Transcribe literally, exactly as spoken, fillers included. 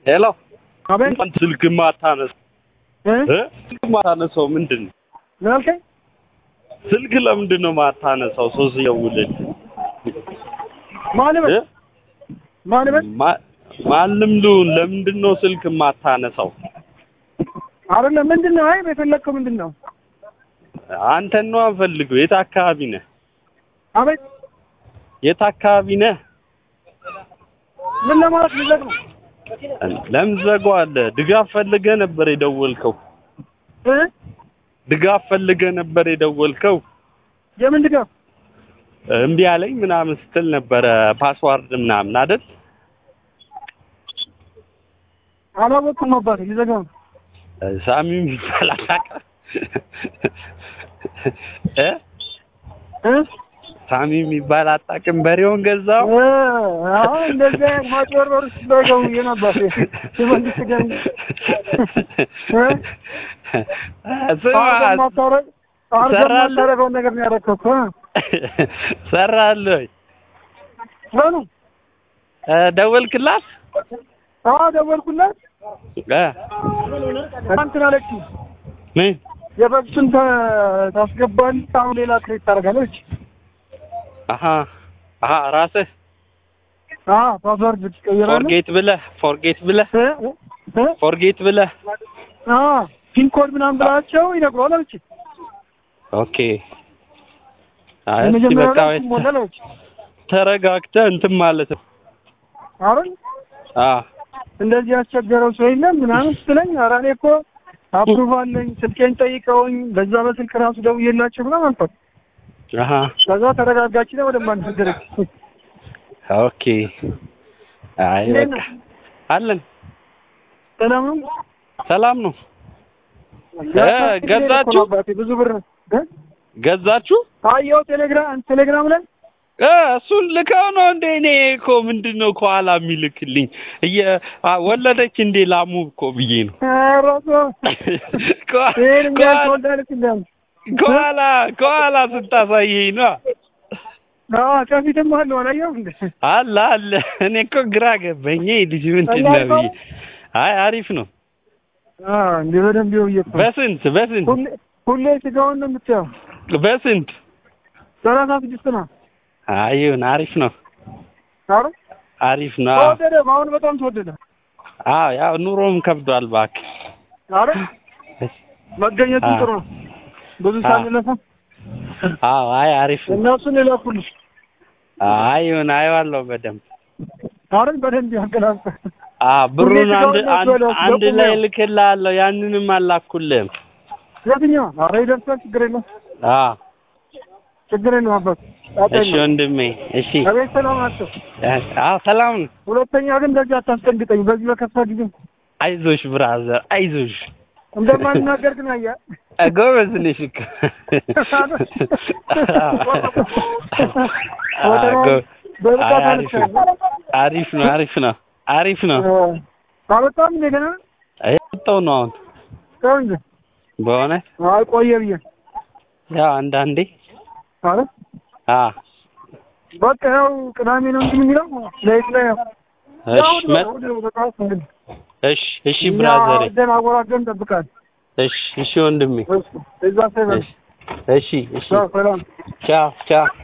ሄሎ አቤት ስልክ ማታነስ እ ማታነሳው ምንድነው ለልከኝ ስልክ ለምንድነው ማታነሳው ሰው ሲያውልል ማለበት ማለበት ማንም ሉን ለምንድነው ስልክ ማታነሳው አይደለም ምንድነው አይ በፈለከው ምንድነው አንተን ነው አፈልገው የት አካባቢ ነህ አቤት የት አካባቢ ነህ ምን ለማለት ልዘግ ነው ለምን ዘጓለ ድጋፍ ፈልገ ነበር የደወልከው እ ድጋፍ ፈልገ ነበር የደወልከው የምን ድጋፍ እምቢ አለኝ ምናምን ስትል ነበር ፓስዋርድ ምናምን አይደል አላወኩም ነበር ልዘጋው ሳሚም ሰላሳቀ እ እ ሳሚ የሚባል አጣቅም በሬውን ገዛው አዎ እንደዛ ማጭወርወር ስለገው የነበር ሲመልስ ገኝ እ ሰራለው ነገር ነው ያደረከው ሰራለው ማኑ ደወልክላት አዎ ደወልኩላት እ አንተ አለች ምን የበብሱን ታስገባል ታው ሌላ ክሬት ታደርጋለች አሃ አሃ ራስህ አዎ ፓስወርድ ትቀይራለህ ፎርጌት ብለህ ፎርጌት ብለህ ፎርጌት ብለህ አዎ ፒን ኮድ ምናምን ብላቸው ይነግሯል አለች ኦኬ አይ በቃ ተረጋግተህ እንትን ማለት ነው አረን አ እንደዚህ ያስቸገረው ሰው የለም ምናምን ስለኝ አራኔ እኮ አፕሩቫለኝ ስልኬን ጠይቀውኝ በዛ በስልክ ራሱ ደውዬላችሁ ምናምን አልኩት አሃ ከዛ ተረጋጋች ነው ወደ ማን ተደረክ ኦኬ አይ በቃ አለን ሰላም ነው ሰላም ነው ገዛችሁ ብዙ ብር ገዛችሁ አየው ቴሌግራም ቴሌግራም ላይ እ እሱን ልከው ነው እንዴ እኔ እኮ ምንድነው ኳላ የሚልክልኝ ወለደች እንዴ ላሙ እኮ ብዬ ነው አራሶ ኳላ ኳላ ስታሳየኝ ነው አዎ ከፊትም አለው አላየው እንዴ አለ አለ እኔ እኮ ግራ ገባኝ ልጅ ምንድነው ብዬ አይ አሪፍ ነው አዎ እንዴ በደንብ ይወየው በስንት በስንት ሁሌ ስጋውን ነው የምትያው በስንት ሰላሳ ስድስት ነው አይሁን አሪፍ ነው አረ አሪፍ ነው ተወደደ አሁን በጣም ተወደደ አዎ ያው ኑሮም ከብዷል ባክ አረ መገኘቱ ጥሩ ነው ብዙ ሳንለፋ አዎ አይ አሪፍ ነው እነሱን ይላኩልሽ አይሁን አይዋለው በደንብ አረ በደንብ ያንቀላፋ አ ብሩን አንድ አንድ ላይ ልክልሃለሁ ያንንም አላኩልህም የትኛው አረ ይደርሳል ችግር የለም አ ችግር የለም አባት እሺ ወንድሜ እሺ አቤት ሰላም ናቸው አዎ ሰላም ነው ሁለተኛ ግን እንደዚህ አታስጠንቅጠኝ በዚህ በከፋ ጊዜ አይዞሽ ብራዘር አይዞሽ እንደማንናገር ግን አያ ጎበዝ ነሽ እኮ አሪፍ ነው አሪፍ ነው አሪፍ ነው አበጣም እንደገና አይወጣው ነው አሁን ቆንጆ በእውነት አይ ቆየ ብዬ ያው አንዳንዴ አረ አ በቃ ያው ቅዳሜ ነው እንትን የሚለው ሌት ላይ እሺ እሺ ብራዘር ደና ወራደን ተብቃል እሺ እሺ ወንድሜ እዛ ሰበን እሺ እሺ ቻው ቻው